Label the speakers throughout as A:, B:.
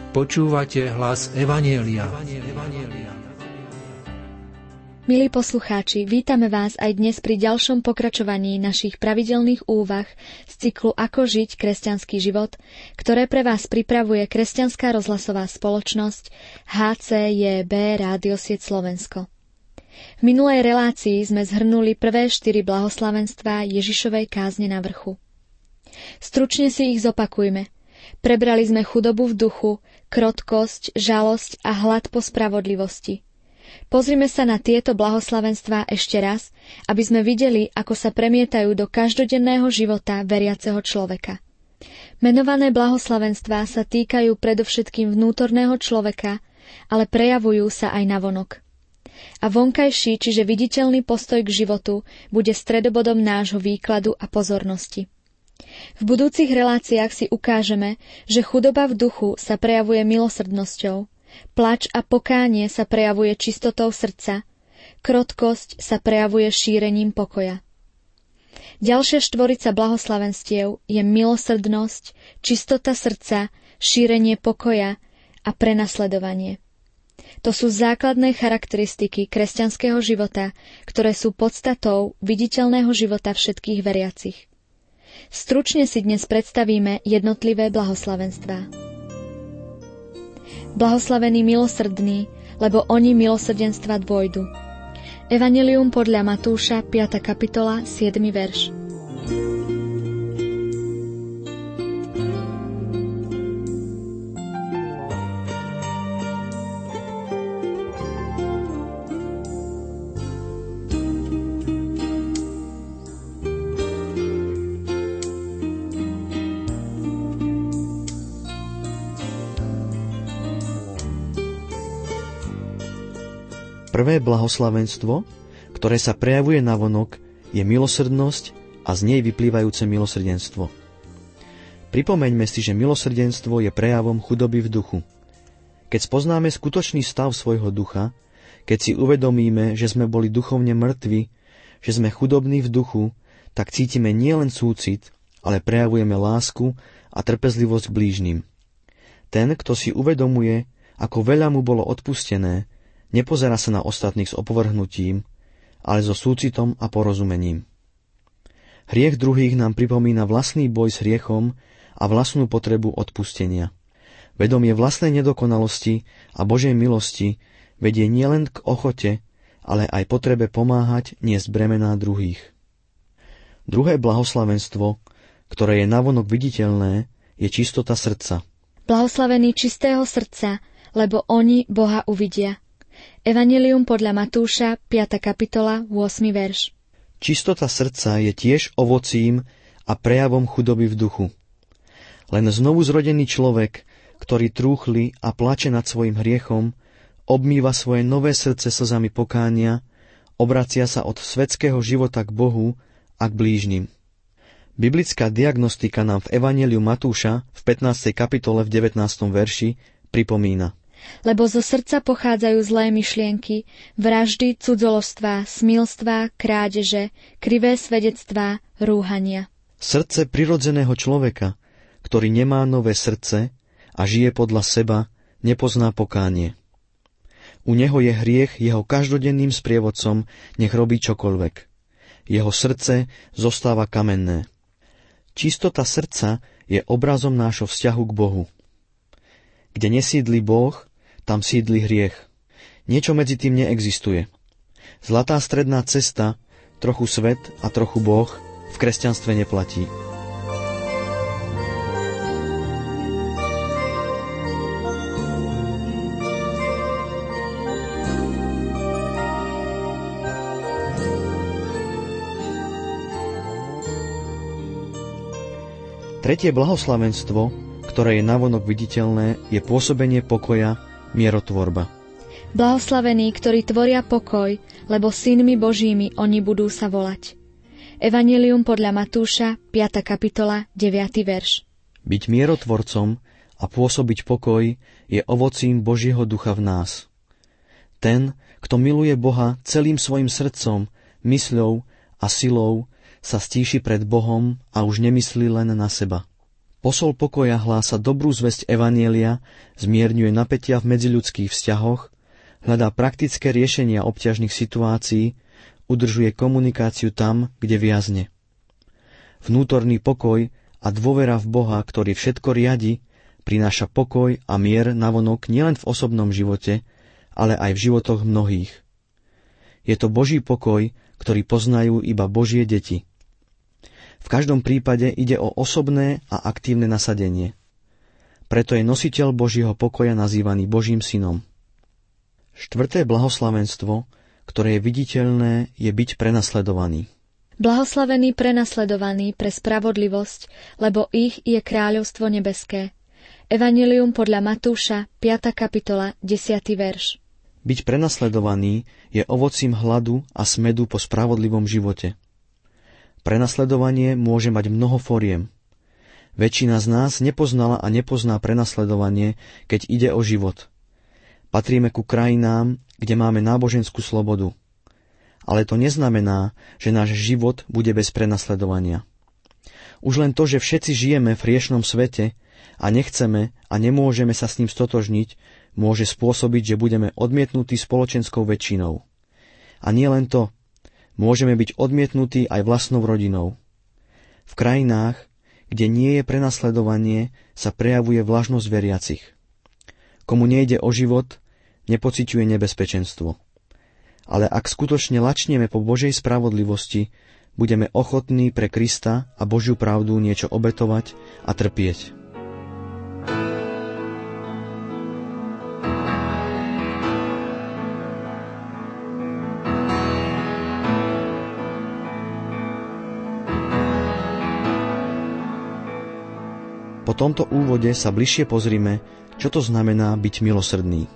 A: Počúvate hlas Evanjelia.
B: Milí poslucháči, vítame vás aj dnes pri ďalšom pokračovaní našich pravidelných úvah z cyklu Ako žiť kresťanský život, ktoré pre vás pripravuje Kresťanská rozhlasová spoločnosť HCJB Rádiosieť Slovensko. V minulej relácii sme zhrnuli prvé 4 blahoslavenstvá Ježišovej kázne na vrchu. Stručne si ich zopakujme. Prebrali sme chudobu v duchu, krotkosť, žalosť a hlad po spravodlivosti. Pozrime sa na tieto blahoslavenstvá ešte raz, aby sme videli, ako sa premietajú do každodenného života veriaceho človeka. Menované blahoslavenstvá sa týkajú predovšetkým vnútorného človeka, ale prejavujú sa aj navonok. A vonkajší, čiže viditeľný postoj k životu, bude stredobodom nášho výkladu a pozornosti. V budúcich reláciách si ukážeme, že chudoba v duchu sa prejavuje milosrdnosťou, plač a pokánie sa prejavuje čistotou srdca, krotkosť sa prejavuje šírením pokoja. Ďalšia štvorica blahoslavenstiev je milosrdnosť, čistota srdca, šírenie pokoja a prenasledovanie. To sú základné charakteristiky kresťanského života, ktoré sú podstatou viditeľného života všetkých veriacich. Stručne si dnes predstavíme jednotlivé blahoslavenstvá. Blahoslavení milosrdní, lebo oni milosrdenstva dôjdu. Evanjelium podľa Matúša, 5. kapitola, 7. verš.
C: Prvé blahoslavenstvo, ktoré sa prejavuje navonok, je milosrdnosť a z nej vyplývajúce milosrdenstvo. Pripomeňme si, že milosrdenstvo je prejavom chudoby v duchu. Keď spoznáme skutočný stav svojho ducha, keď si uvedomíme, že sme boli duchovne mŕtvi, že sme chudobní v duchu, tak cítime nielen súcit, ale prejavujeme lásku a trpezlivosť k blížnym. Ten, kto si uvedomuje, ako veľa mu bolo odpustené, nepozerá sa na ostatných s opovrhnutím, ale so súcitom a porozumením. Hriech druhých nám pripomína vlastný boj s hriechom a vlastnú potrebu odpustenia. Vedomie vlastnej nedokonalosti a Božej milosti vedie nielen k ochote, ale aj potrebe pomáhať niesť bremená druhých. Druhé blahoslavenstvo, ktoré je navonok viditeľné, je čistota srdca.
B: Blahoslavení čistého srdca, lebo oni Boha uvidia. Evanjelium podľa Matúša, 5. kapitola, 8. verš.
C: Čistota srdca je tiež ovocím a prejavom chudoby v duchu. Len znovu zrodený človek, ktorý trúchli a plače nad svojim hriechom, obmýva svoje nové srdce slzami pokánia, obracia sa od svetského života k Bohu a k blížnym. Biblická diagnostika nám v Evanjeliu Matúša v 15. kapitole v 19. verši pripomína:
B: Lebo zo srdca pochádzajú zlé myšlienky, vraždy, cudzoložstvá, smilstvá, krádeže, krivé svedectvá, rúhania.
C: Srdce prirodzeného človeka, ktorý nemá nové srdce a žije podľa seba, nepozná pokánie. U neho je hriech jeho každodenným sprievodcom, nech robí čokoľvek. Jeho srdce zostáva kamenné. Čistota srdca je obrazom nášho vzťahu k Bohu. Kde nesídli Boh, tam sídli hriech. Niečo medzi tým neexistuje. Zlatá stredná cesta, trochu svet a trochu Boh, v kresťanstve neplatí. Tretie blahoslavenstvo, ktoré je navonok viditeľné, je pôsobenie pokoja, mierotvorba.
B: Blahoslavení, ktorí tvoria pokoj, lebo synmi Božími oni budú sa volať. Evanjelium podľa Matúša, 5. kapitola, 9. verš.
C: Byť mierotvorcom a pôsobiť pokoj je ovocím Božieho ducha v nás. Ten, kto miluje Boha celým svojim srdcom, mysľou a silou, sa stíši pred Bohom a už nemyslí len na seba. Posol pokoja hlása dobrú zvesť evanjelia, zmierňuje napätia v medziľudských vzťahoch, hľadá praktické riešenia obťažných situácií, udržuje komunikáciu tam, kde viazne. Vnútorný pokoj a dôvera v Boha, ktorý všetko riadi, prináša pokoj a mier navonok nielen v osobnom živote, ale aj v životoch mnohých. Je to Boží pokoj, ktorý poznajú iba Božie deti. V každom prípade ide o osobné a aktívne nasadenie. Preto je nositeľ Božieho pokoja nazývaný Božím synom. Štvrté blahoslavenstvo, ktoré je viditeľné, je byť prenasledovaný.
B: Blahoslavení prenasledovaní pre spravodlivosť, lebo ich je kráľovstvo nebeské. Evanjelium podľa Matúša, 5. kapitola, 10. verš.
C: Byť prenasledovaný je ovocím hladu a smädu po spravodlivom živote. Prenasledovanie môže mať mnoho foriem. Väčšina z nás nepoznala a nepozná prenasledovanie, keď ide o život. Patríme ku krajinám, kde máme náboženskú slobodu. Ale to neznamená, že náš život bude bez prenasledovania. Už len to, že všetci žijeme v hriešnom svete a nechceme a nemôžeme sa s ním stotožniť, môže spôsobiť, že budeme odmietnutí spoločenskou väčšinou. A nie len to, môžeme byť odmietnutí aj vlastnou rodinou. V krajinách, kde nie je prenasledovanie, sa prejavuje vlažnosť veriacich. Komu nejde o život, nepociťuje nebezpečenstvo. Ale ak skutočne lačneme po Božej spravodlivosti, budeme ochotní pre Krista a Božiu pravdu niečo obetovať a trpieť. Po tomto úvode sa bližšie pozrime, čo to znamená byť milosrdný.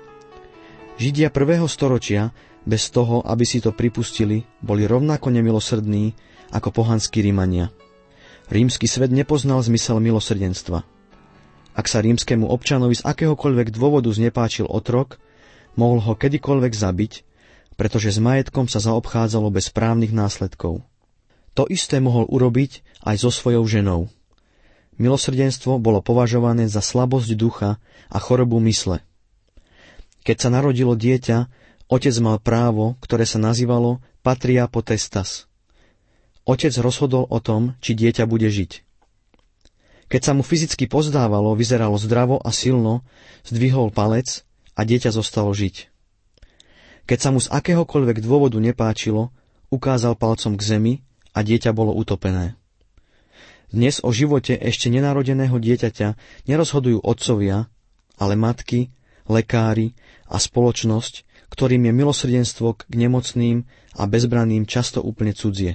C: Židia 1. storočia, bez toho, aby si to pripustili, boli rovnako nemilosrdní ako pohanskí Rimania. Rímsky svet nepoznal zmysel milosrdenstva. Ak sa rímskemu občanovi z akéhokoľvek dôvodu znepáčil otrok, mohol ho kedykoľvek zabiť, pretože s majetkom sa zaobchádzalo bez právnych následkov. To isté mohol urobiť aj so svojou ženou. Milosrdenstvo bolo považované za slabosť ducha a chorobu mysle. Keď sa narodilo dieťa, otec mal právo, ktoré sa nazývalo patria potestas. Otec rozhodol o tom, či dieťa bude žiť. Keď sa mu fyzicky pozdávalo, vyzeralo zdravo a silno, zdvihol palec a dieťa zostalo žiť. Keď sa mu z akéhokoľvek dôvodu nepáčilo, ukázal palcom k zemi a dieťa bolo utopené. Dnes o živote ešte nenarodeného dieťaťa nerozhodujú otcovia, ale matky, lekári a spoločnosť, ktorým je milosrdenstvo k nemocným a bezbranným často úplne cudzie.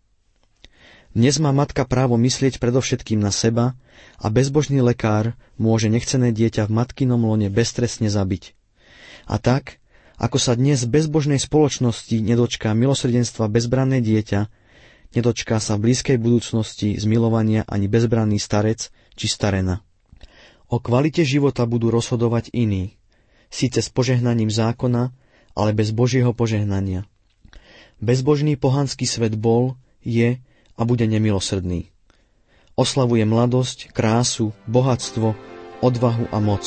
C: Dnes má matka právo myslieť predovšetkým na seba a bezbožný lekár môže nechcené dieťa v matkinom lone beztrestne zabiť. A tak, ako sa dnes v bezbožnej spoločnosti nedočká milosrdenstva bezbranné dieťa, nedočká sa v blízkej budúcnosti zmilovania ani bezbranný starec či starena. O kvalite života budú rozhodovať iní, síce s požehnaním zákona, ale bez Božieho požehnania. Bezbožný pohanský svet bol, je a bude nemilosrdný. Oslavuje mladosť, krásu, bohatstvo, odvahu a moc.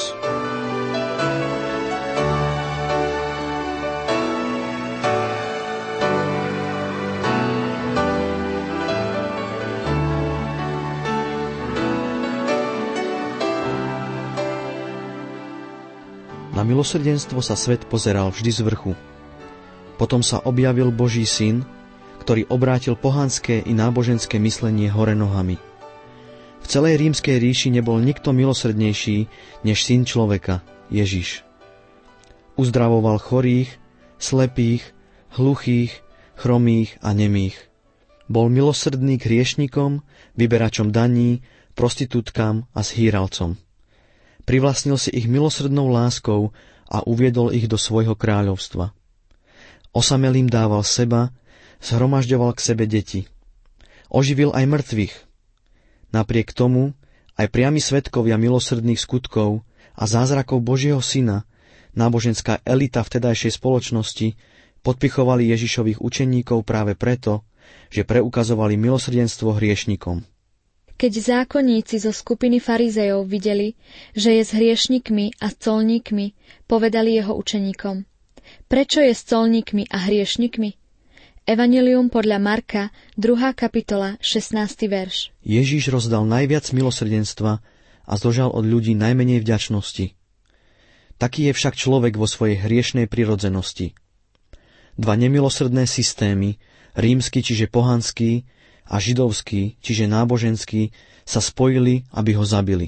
C: Na milosrdenstvo sa svet pozeral vždy z vrchu. Potom sa objavil Boží syn, ktorý obrátil pohanské i náboženské myslenie hore nohami. V celej rímskej ríši nebol nikto milosrdnejší než syn človeka, Ježiš. Uzdravoval chorých, slepých, hluchých, chromých a nemých. Bol milosrdný k hriešnikom, vyberačom daní, prostitútkam a zhýralcom. Privlastnil si ich milosrdnou láskou a uviedol ich do svojho kráľovstva. Osamelým dával seba, zhromažďoval k sebe deti. Oživil aj mŕtvych. Napriek tomu aj priami svedkovia milosrdných skutkov a zázrakov Božieho syna, náboženská elita vtedajšej spoločnosti, podpichovali Ježišových učeníkov práve preto, že preukazovali milosrdenstvo hriešnikom.
B: Keď zákonníci zo skupiny farizejov videli, že je s hriešnikmi a colníkmi, povedali jeho učeníkom: Prečo je s colníkmi a hriešnikmi? Evanjelium podľa Marka, 2. kapitola, 16. verš.
C: Ježíš rozdal najviac milosrdenstva a zožal od ľudí najmenej vďačnosti. Taký je však človek vo svojej hriešnej prirodzenosti. Dva nemilosrdné systémy, rímsky, čiže pohanský, a židovský, čiže náboženský, sa spojili, aby ho zabili.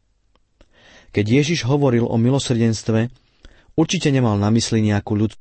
C: Keď Ježiš hovoril o milosrdenstve, určite nemal na mysli nejakú ľudskú.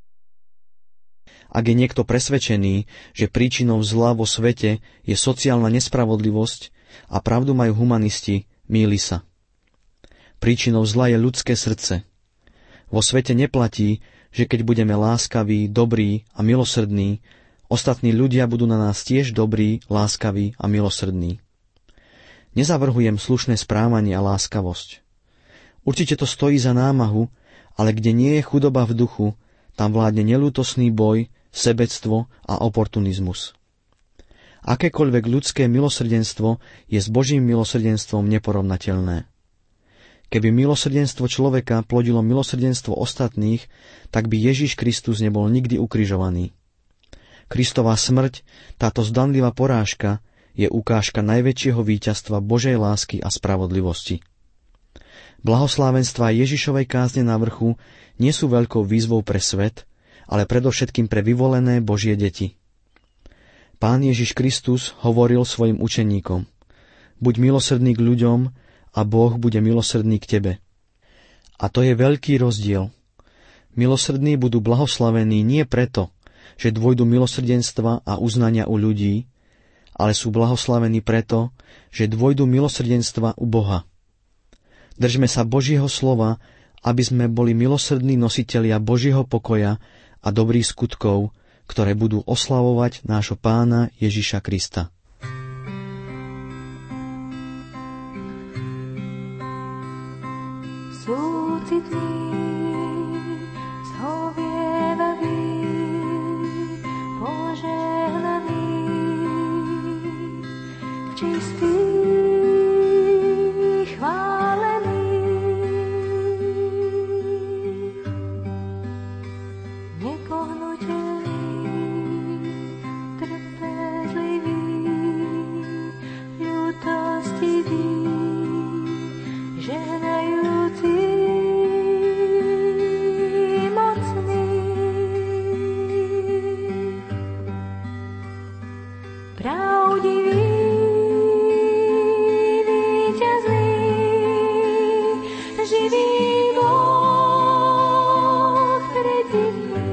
C: Ak je niekto presvedčený, že príčinou zla vo svete je sociálna nespravodlivosť a pravdu majú humanisti, mýli sa. Príčinou zla je ľudské srdce. Vo svete neplatí, že keď budeme láskaví, dobrí a milosrdní, ostatní ľudia budú na nás tiež dobrí, láskaví a milosrdní. Nezavrhujem slušné správanie a láskavosť. Určite to stojí za námahu, ale kde nie je chudoba v duchu, tam vládne neľútosný boj, sebectvo a oportunizmus. Akékoľvek ľudské milosrdenstvo je s Božím milosrdenstvom neporovnateľné. Keby milosrdenstvo človeka plodilo milosrdenstvo ostatných, tak by Ježiš Kristus nebol nikdy ukrižovaný. Kristova smrť, táto zdanlivá porážka, je ukážka najväčšieho víťazstva Božej lásky a spravodlivosti. Blahoslávenstva Ježišovej kázne na vrchu nie sú veľkou výzvou pre svet, ale predovšetkým pre vyvolené Božie deti. Pán Ježiš Kristus hovoril svojim učeníkom: Buď milosrdný k ľuďom a Boh bude milosrdný k tebe. A to je veľký rozdiel. Milosrdní budú blahoslavení nie preto, že dôjdu milosrdenstva a uznania u ľudí, ale sú blahoslavení preto, že dôjdu milosrdenstva u Boha. Držme sa Božieho slova, aby sme boli milosrdní nositelia Božieho pokoja a dobrých skutkov, ktoré budú oslavovať nášho Pána Ježiša Krista.
D: Súcitný, zhovievavý, požehnaný, čistý, chválený, nepohnutelný, trpezlivý, ľútostivý, žehnajúci, mocný, pravdivý, víťazný, živý Boh predivný.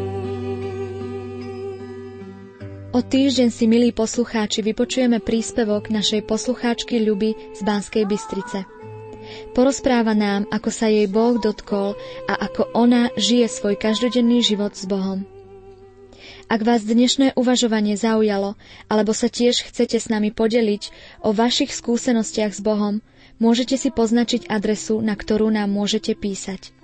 B: O týždeň si, milí poslucháči, vypočujeme príspevok našej poslucháčky Ľuby z Banskej Bystrice. Porozpráva nám, ako sa jej Boh dotkol a ako ona žije svoj každodenný život s Bohom. Ak vás dnešné uvažovanie zaujalo, alebo sa tiež chcete s nami podeliť o vašich skúsenostiach s Bohom, môžete si poznačiť adresu, na ktorú nám môžete písať.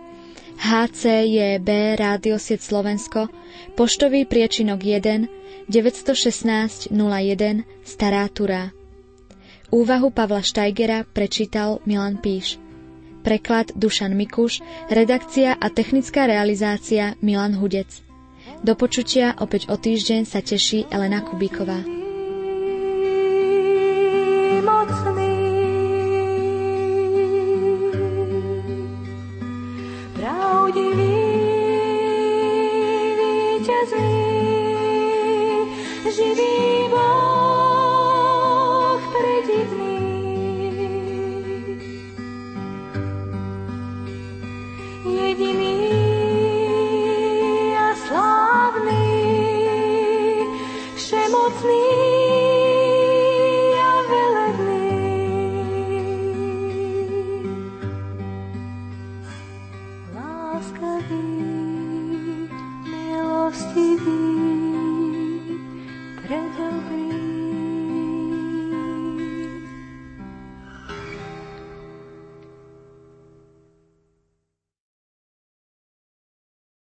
B: HCJB Rádio Sieť Slovensko, poštový priečinok 1 916 01 Stará Turá. Úvahu Pavla Štajgera prečítal Milan Píš. Preklad Dušan Mikuš, redakcia a technická realizácia Milan Hudec. Do počutia opäť o týždeň sa teší Elena Kubíková.
D: Mocný, pravdivý, víťazný, živý Boh predivný. Jediný a slávny, všemocný a velebný. Láskavý, milostivý,